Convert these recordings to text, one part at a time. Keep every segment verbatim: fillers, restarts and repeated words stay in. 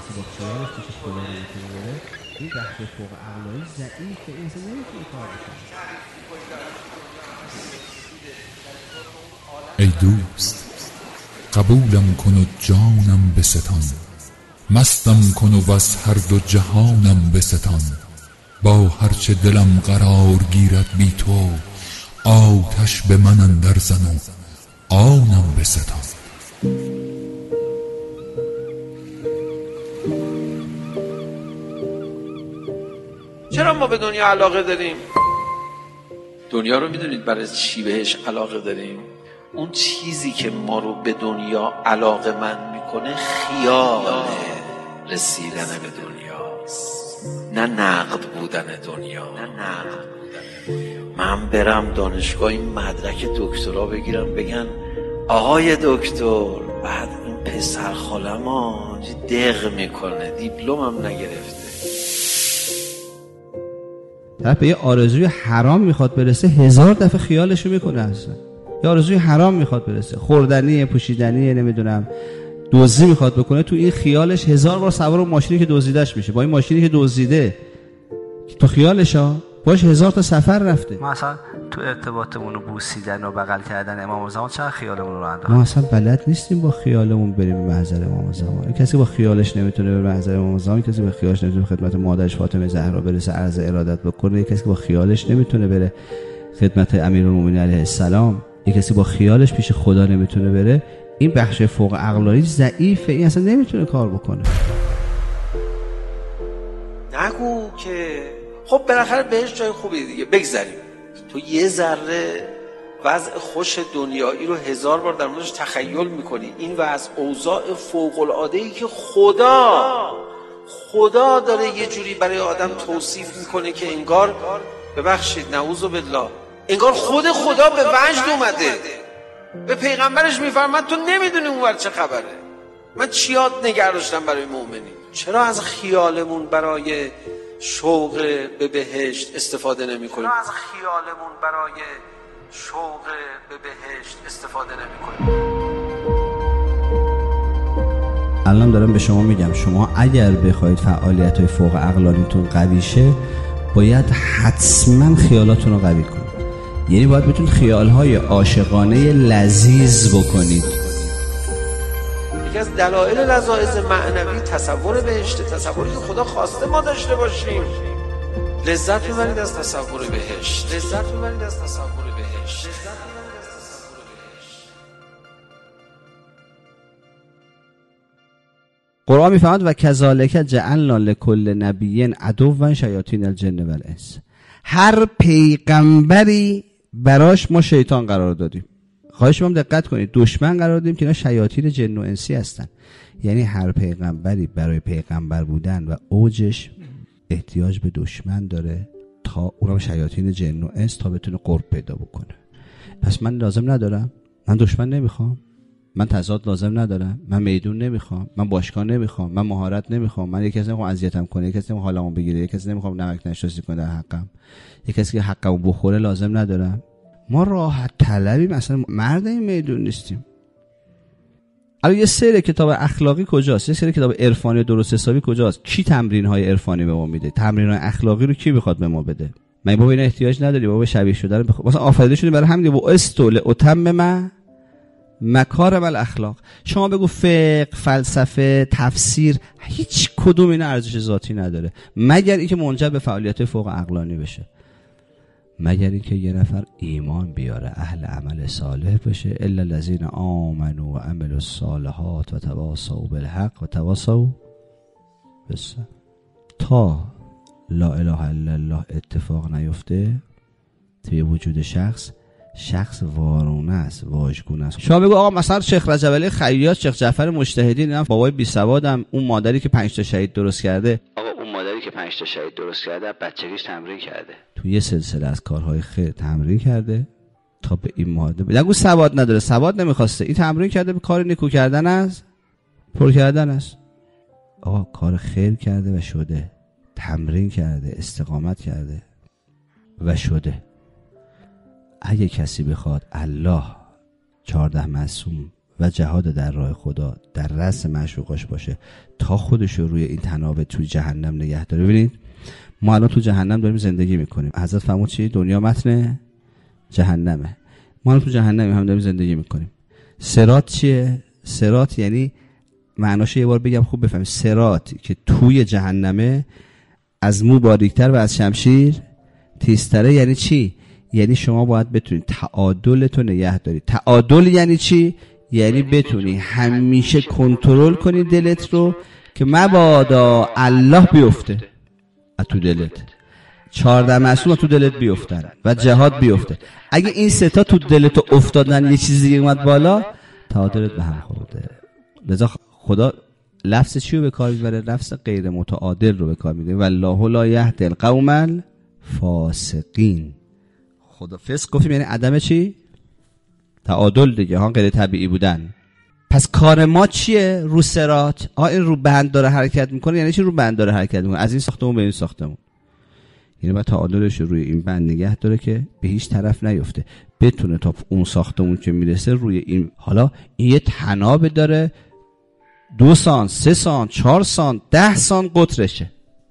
کسی با خیالش پیش خدا نمیتونه بره، این بخش فوق عقلانی ضعیفه، این اصلا نمیتونه کار بکنه. ای دوست قبولم کن و جانم بستان، مستم کن و از هر دو جهانم بستان. با هرچه دلم قرار گیرد بی تو، آتش به من اندر زن و آنم بستان. چرا ما به دنیا علاقه داریم؟ دنیا رو میدونید برای چی بهش علاقه داریم؟ اون چیزی که ما رو به دنیا علاقه من میکنه خیال رسیدن به دنیاست، نه نقد بودن دنیا. نه نقد بودن. من برم دانشگاه این مدرک دکترا بگیرم، بگن آقای دکتر، بعد این پسر خالم ها دق میکنه، دیپلمم نگرفته. طرف به یه آرزوی حرام میخواد برسه، هزار دفعه خیالشو میکنه. اصلا یه آرزوی حرام میخواد برسه، خوردنیه، پوشیدنیه، نمیدونم دزدی میخواد بکنه، تو این خیالش هزار بار سوار اون ماشینی که دزدیدش میشه. با این ماشینی که دزدیده تو خیالش ها باش هزار تا سفر رفته. ما اصلا تو ارتباطمون و بوسیدن و بغل کردن امام زمان چند خیالمون رو انداختیم. ما اصلا بلد نیستیم با خیالمون بریم به محضر امام زمان. کسی با خیالش نمیتونه به محضر امام زمان، کسی با خیالش نمیتونه خدمت مادرش فاطمه زهرا برسه عرض ارادت بکنه، کسی با خیالش نمیتونه بره خدمت امیرالمومنین علیه السلام، یه کسی با خیالش پیش خدا نمیتونه بره. این بخش فوق عقلانی ضعیفه، این اصلا نمیتونه کار بکنه. نگو که خب بالاخره بهش جای خوبی دیگه، بگذاریم. تو یه ذره وضع خوش دنیایی رو هزار بار در موردش تخیل میکنی. این وضع اوضاع فوق العاده ای که خدا خدا داره یه جوری برای آدم توصیف میکنه که انگار، ببخشید نعوذ بالله، انگار خود خدا به وجد اومده، به پیغمبرش میفرماد تو نمیدونی اونور چه خبره، من چیات نگه داشتم برای مؤمنین. چرا از خیالمون برای شوق به بهشت استفاده نمی کنیم؟ چرا از خیالمون برای شوق به بهشت استفاده نمی کنیم؟ الان دارم به شما میگم، شما اگر بخواید فعالیت‌های فوق عقلانیتون قوی شه، باید حتما خیالاتون رو قوی کنید. یعنی باید بتونید خیال‌های عاشقانه لذیذ بکنید. یکی از دلایل لذایذ معنوی تصور بهشت، تصوری که خدا خواسته ما داشته باشیم. لذت میبرید از تصور بهشت، لذت میبرید از تصور بهشت. قرآن میفهمد و کذالک جعلنا لکل نبی عدوا شیاطین الجن و الانس. هر پیغمبری براش ما شیطان قرار دادیم. خواهش می‌کنم دقت کنید، دشمن قرار دادیم که اینا شیاطین جن و انسی هستن. یعنی هر پیغمبری برای پیغمبر بودن و اوجش احتیاج به دشمن داره، تا اونم شیاطین جن و انس، تا بتونه قرب پیدا بکنه. پس من لازم ندارم، من دشمن نمیخوام، من تضاد لازم ندارم، من میدون نمیخوام، من باشگاه نمیخوام، من مهارت نمیخوام، من یک کسی نمیخوام اذیتم کنه، یک کسی نمیخوام حالمو بگیره، یک کسی نمیخوام نمک نشناسی کنه در حقم، یک کسی که حقمو بخوره لازم ندارم. ما راحت طلبیم، اصلا مرد این میدون نیستیم. الان یه سری کتاب اخلاقی کجاست؟ یه سری کتاب عرفانی درست حسابی کجاست؟ کی تمرین های عرفانی به ما میده؟ تمرین های اخلاقی رو کی میخواد به ما بده؟ من بابا اینا احتیاج نداری، بابا شبیه شده رو بخوام. مثلا آفریده شدیم برای همین، و استول اتمم مکارم الاخلاق. شما بگو فقه، فلسفه، تفسیر، هیچ کدوم اینا ارزش ذاتی نداره مگر اینکه منجر به فعالیت فوق عقلانی بشه، مگر اینکه یه نفر ایمان بیاره، اهل عمل صالح بشه. الا الذين آمنوا و عملوا الصالحات و تواصوا بالحق و تواصوا بالصبر. تا لا اله الا الله اتفاق نیفته توی وجود شخص، شخص وارونه است، واژگونه است. شما بگو آقا مثلا شیخ رجب علی خیاط، شیخ جعفر مجتهدی، اینا بابای بی سوادم، اون مادری که پنج تا شهید درست کرده، آقا اون مادری که پنج تا شهید درست کرده بچگیش تمرین کرده، تو یه سلسله از کارهای خیر تمرین کرده تا به این ماده. نگو سواد نداره، سواد نمیخواسته، این تمرین کرده به کار نیکو کردن است، پر کردن است. آقا کار خیر کرده و شده، تمرین کرده، استقامت کرده و شده. اگه کسی بخواد الله چهارده معصوم و جهاد در راه خدا در رأس معشوقاش باشه تا خودش رو روی این تنابه توی جهنم نگه داره. ببینید ما الان تو جهنم داریم زندگی میکنیم. حضرت فرمود چی؟ دنیا متن جهنمه. ما الان تو جهنم هم داریم زندگی میکنیم. صراط چیه؟ صراط یعنی معناش یه بار بگم خوب بفهمید. صراط که توی جهنمه از مو باریکتر و از شمشیر تیزتره. یعنی چی؟ یعنی شما باید بتونید تعادلتو نگه دارید. تعادل یعنی چی؟ یعنی بتونی همیشه کنترل کنی دلت رو که مبادا الله بیفته از تو دلت، چهارده معصوم تو دلت بیفتن و جهاد بیفته. اگه این سه تا تو دلت افتادن یه چیزی اومد بالا، تعادلت به هم خورده. لذا خدا لفظ چی رو به کار میبره؟ لفظ غیر متعادل رو به کار میبره. والله لا یهدی القوم الفاسقین. خدا فسق گفتیم یعنی عدم چی؟ تعادل دیگه ها، غیر طبیعی بودن. پس کار ما چیه؟ رو صراط. آ این رو بند داره حرکت میکنه. یعنی چی رو بند داره حرکت میکنه؟ از این ساختمون به این ساختمون. یعنی باید تعادلش روی این بند نگه داره که به هیچ طرف نیفته، بتونه تا اون ساختمون که میرسه روی این. حالا این یه تناب داره، دو سان، سه سان، چهار سان، ده سان قطرشه.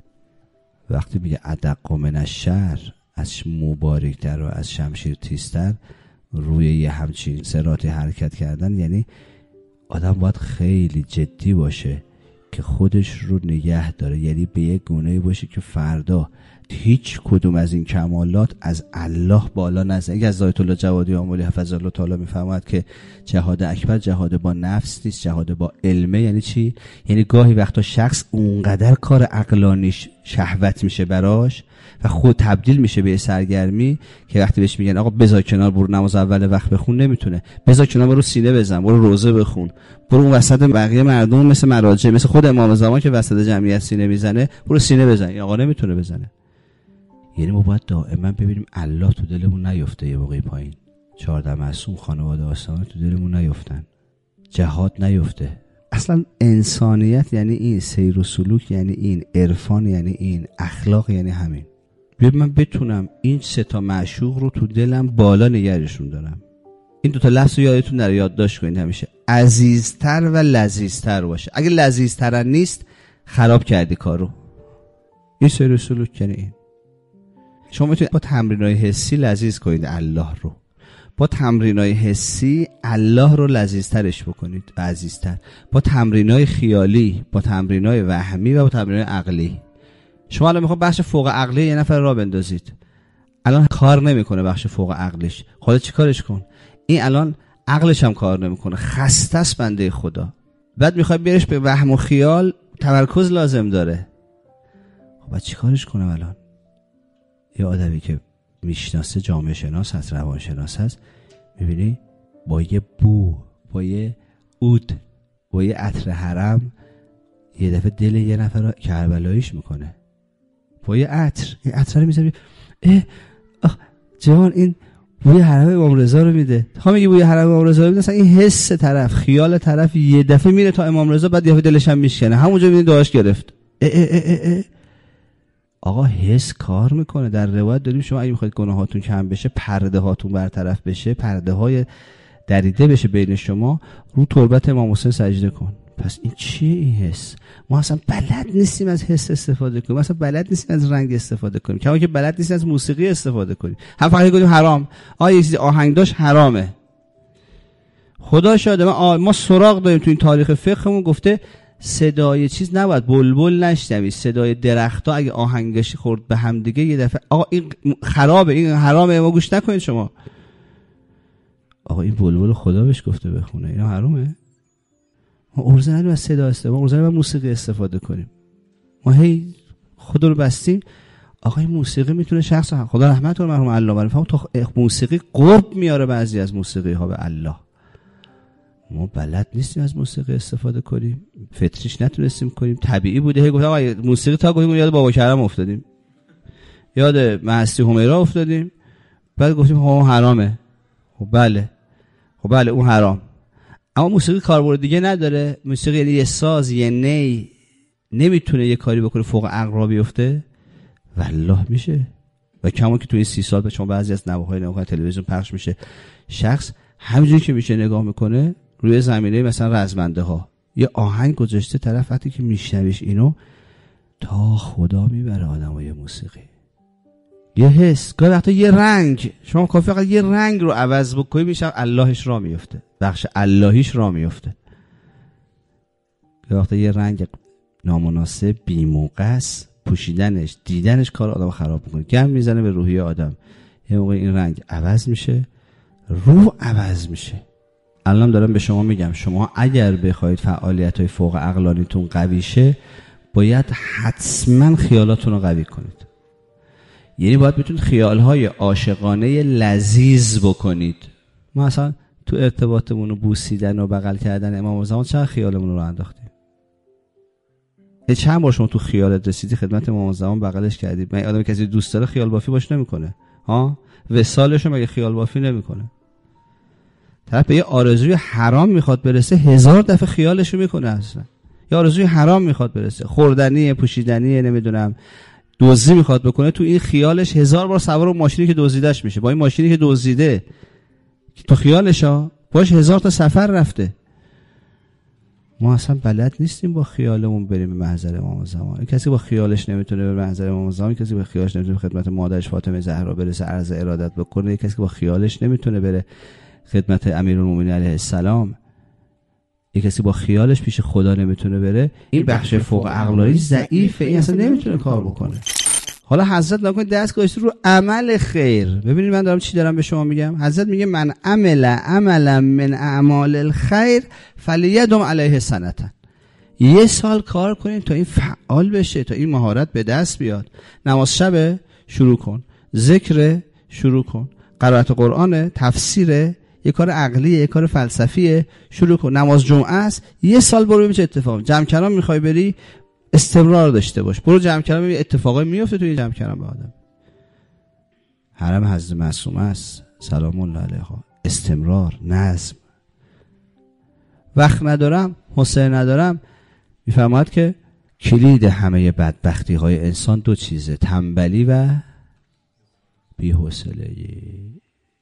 وقتی میگه ادق من الشر، از مبارکتر و از شمشیر تیزتر روی یه همچین صراطی حرکت کردن، یعنی آدم باید خیلی جدی باشه که خودش رو نگه داره. یعنی به یک گونه باشه که فردا هیچ کدوم از این کمالات از الله بالا نزنه. یک از آیت الله جوادی آملی حفظه الله تعالی میفرماید که جهاد اکبر جهاد با نفس نیست، جهاد با علمه. یعنی چی؟ یعنی گاهی وقتا شخص اونقدر کار عقلانیش شهوت میشه براش و خود تبدیل میشه به سرگرمی که وقتی بهش میگن آقا بذار کنار، برو نماز اول وقت بخون، نمیتونه. بذار کنار، برو سینه بزن، برو روزه بخون، برو اون وسط بقیه مردم مثل مراجع، مثل خود امام زمان که وسط جمعیت سینه میزنه، برو سینه بزن. این آقا نمیتونه بزنه. یعنی ما باید دائما ببینیم الله تو دلمون نیفته. یه موقعی پایین چهارده معصوم خانواده آسمانی تو دلمون نیفتن، جهاد نیفته. اصلا انسانیت یعنی این، سیر و سلوک یعنی این، عرفان یعنی این، اخلاق یعنی همین. ببین من بتونم این سه تا معشوق رو تو دلم بالا نگرشون دارم. این دو تا لفظ رو یادتون نره، یادداشت کنید همیشه. عزیزتر و لذیذتر باشه. اگه لذیذتر نیست خراب کردی کارو. این سیر و سلوک یعنی این. شما میتونید با تمرینای حسی لذیذ کنید الله رو. با تمرینای حسی الله رو لذیذترش بکنید و عزیزتر. با تمرینای خیالی، با تمرینای وهمی و با تمرینای عقلی. شما الان میخواد بخش فوق عقلی یه نفر را بندازید، الان کار نمیکنه بخش فوق عقلیش، خودت چیکارش کن؟ این الان عقلش هم کار نمیکنه، خسته است بنده خدا. بعد میخواد بیارش به وهم و خیال، تمرکز لازم داره. خب بعد چیکارش کنم الان؟ یه آدمی که میشناسه، جامعه شناس هست، روان شناس هست، میبینی با یه بو، با یه عود، با یه عطر حرم یه دفعه دل یه نفر رو کربلاییش میکنه. با یه عطر، این عطر رو میزنی، اه آه جوان این بوی حرم امام رضا رو میده. تا میگی بوی حرم امام رضا رو میده، مثلا این حس طرف، خیال طرف یه دفعه میره تا امام رضا، بعد یه دفعه دلش هم میشکنه، همونجا میبینی دعاش گرفت. اه اه اه اه اه. آقا حس کار میکنه. در روایت داریم شما اگه میخواید گناهاتون کم بشه، پرده هاتون برطرف بشه، پرده های دریده بشه بین شما، رو تربت امام حسین سجده کن. پس این چیه این حس؟ ما اصلا بلد نیستیم از حس استفاده کنیم، ما اصلا بلد نیستیم از رنگ استفاده کنیم، کما که بلد نیستیم از موسیقی استفاده کنیم. هم فقط گفتیم حرام، آ یه چیزی آهنگ داشت حرامه. خدا شاهده ما ما سراغ داریم تو این تاریخ فقهمون گفته صدای چیز نباید، بلبل نشنوی، صدای درخت‌ها اگه آهنگش خورد به هم دیگه یه دفعه آقا این خرابه، این حرامه، ما گوش نکنید شما. آقا این بلبل خدا بهش گفته بخونه، اینا حرامه. ما ارزه نداریم از صدا استفاده، ما ارزه نداریم از موسیقی استفاده کنیم. ما هی خدا رو بستیم. آقا این موسیقی میتونه شخص، خدا رحمت کنه مرحوم علامه رفاعی، تا موسیقی قرب میاره بعضی از موسیقی ها به الله. ما بلد نیستیم از موسیقی استفاده کنیم، فطریش نتونستیم کنیم، طبیعی بوده. هی گفتم آقا موسیقی تا گفتیم یاد بابا کرم افتادیم، یاد مهستی همیرا افتادیم، بعد گفتیم ها حرامه. خب بله، خب بله اون حرام، اما موسیقی کاربرد دیگه نداره. موسیقی یعنی یه ساز، یه نی، نمیتونه یه کاری بکنه فوق عقل را بیفته. والله میشه. و کما که توی این سی سال به شما بعضی از نواهای نواهای تلویزیون پخش میشه، شخص همینجوری که میشه نگاه میکنه روی زمینه مثلا رزمنده ها یه آهنگ گذاشته، طرف وقتی که میشنویش اینو تا خدا میبره آدمای موسیقی. یه حس، گاهی وقتا یه رنگ، شما کافی فقط یه رنگ رو عوض بکنی میشه اللهش را میفته، بخش اللهیش را میفته. گاهی وقتا یه رنگ نامناسب بی‌موقع است، پوشیدنش دیدنش کار آدم خراب میکنه، گم میزنه به روحیه آدم. یه موقع این رنگ عوض میشه، روح عوض میشه. الان دارم به شما میگم شما اگر بخواید فعالیت‌های فوق عقلانیتون قوی شه باید حتما خیالاتون رو قوی کنید. یعنی باید بتونید خیال‌های عاشقانه لذیذ بکنید. ما اصلا تو ارتباطمون و بوسیدن و بغل کردن امام زمان چقدر خیالمون رو انداختیم. چند بار شما تو خیالت رسیدی خدمت امام زمان بغلش کردی؟ من آدم کسی دوست داره خیال بافی باش نمیکنه ها؟ وصالش مگه خیال بافی نمیکنه؟ طرف به یه آرزوی حرام میخواد برسه، هزار دفعه خیالشو میکنه. اصلا یه آرزوی حرام میخواد برسه، خوردنیه، پوشیدنیه، نمیدونم دزدی میخواد بکنه، تو این خیالش هزار بار سوار اون ماشینی که دزدیدش میشه. با این ماشینی که دزدیده تو خیالش ها باش هزار تا سفر رفته. ما اصلا بلد نیستیم با خیالمون بریم به محضر امام زمان. کسی با خیالش نمیتونه به محضر امام زمان، کسی با خیالش نمیتونه خدمت مادرش فاطمه زهرا برسه عرض ارادت بکنه، کسی با خیالش نمیتونه بره خدمت امیرالمومنین علیه السلام، یک کسی با خیالش پیش خدا نمیتونه بره. این بخش فوق عقلانی ضعیفه، این اصلا نمیتونه کار بکنه. حالا حضرت نکنه دست گذاشته رو عمل خیر. ببینید من دارم چی دارم به شما میگم. حضرت میگه من عمل عملا من اعمال الخیر فلیدم علیه سنتن. یه سال کار کنید تا این فعال بشه، تا این مهارت به دست بیاد. نماز شب شروع کن، ذکر شروع کن، قرائت قرآن، تفسیر، یه کار عقلیه، یه کار فلسفیه شروع کن. نماز جمعه است، یه سال برو ببین چه اتفاقی. جمع کلام میخوای بری، استمرار داشته باش، برو جمع کلام ببین اتفاقی میفته توی جمع کلام به آدم. حرم حضرت معصومه است سلام الله علیها، استمرار، نظم. وقت ندارم، حوصله ندارم، میفرماید که کلید همه بدبختی های انسان دو چیزه، تنبلی و بی‌حوصلگی.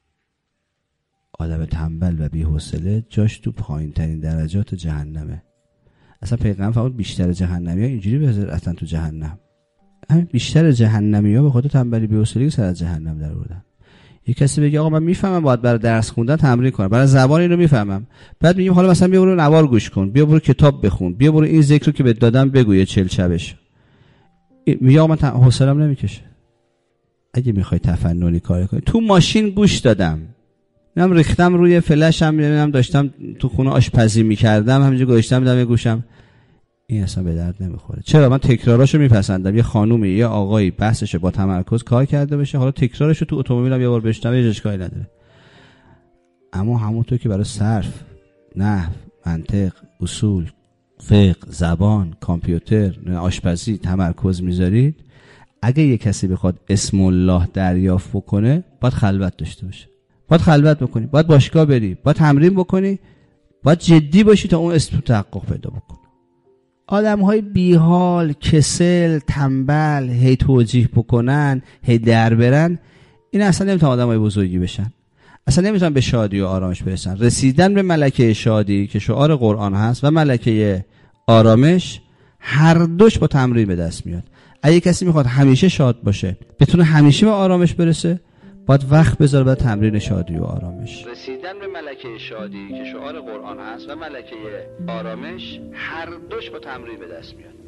آدم تنبل و بی‌حوصله جاش تو پایین ترین درجات جهنمه. اصلا پیغمبر فرمود بیشتر جهنمی ها اینجوری بذار اصلا تو جهنم. همین بیشتر جهنمی ها به خاطر تنبلی بی‌حوصلگی سر از جهنم در آوردن. یک کسی بگه آقا من میفهمم باید برای درس خوندن تمرین کنم، برای زبان اینو میفهمم، بعد میگیم حالا مثلا بیا برو نوار گوش کن، بیا برو کتاب بخون، بیا برو این ذکر رو که بهت دادم بگو چهل شبش. میگه آقا من حوصله‌ام نمیکشه. اگه میخوای تفننی کار کنی، تو ماشین گوش دادم، منم ریختم روی فلشم، نمیدونم داشتم تو خونه آشپزی میکردم، همینجوری گذاشتم دم گوشم، این اصلا به درد نمیخوره. چرا؟ من تکراراشو میپسندم. یه خانومی یا آقایی بحثش با تمرکز کار کرده باشه، حالا تکرارشو تو اتومبیلم یه بار بشنوه هیچ اشکالی نداره. اما همونطور که برای صرف، نحو، منطق، اصول، فقه، زبان، کامپیوتر، آشپزی تمرکز میذارید، اگه یه کسی بخواد اسم الله دریافت بکنه باید خلوت داشته باشه، باید خلوت بکنی، باید باشگاه بری، باید تمرین بکنی، باید جدی باشی تا اون اسم تحقق پیدا بکنه. آدم‌های بیحال، کسل، تنبل، هی توجیه بکنن، هی در برن، این اصلا نمیتونن آدم‌های بزرگی بشن، اصلا نمیتونن به شادی و آرامش برسن. رسیدن به ملکه شادی که شعار قرآن هست و ملکه آرامش، هر دوش با تمرین به دست میاد. اگه کسی میخواد همیشه شاد باشه، بتونه همیشه به آرامش برسه، باید وقت بذاره برای تمرین شادی و آرامش. رسیدن به ملکه شادی که شعار قرآن هست و ملکه آرامش، هر دوش با تمرین به دست میاد.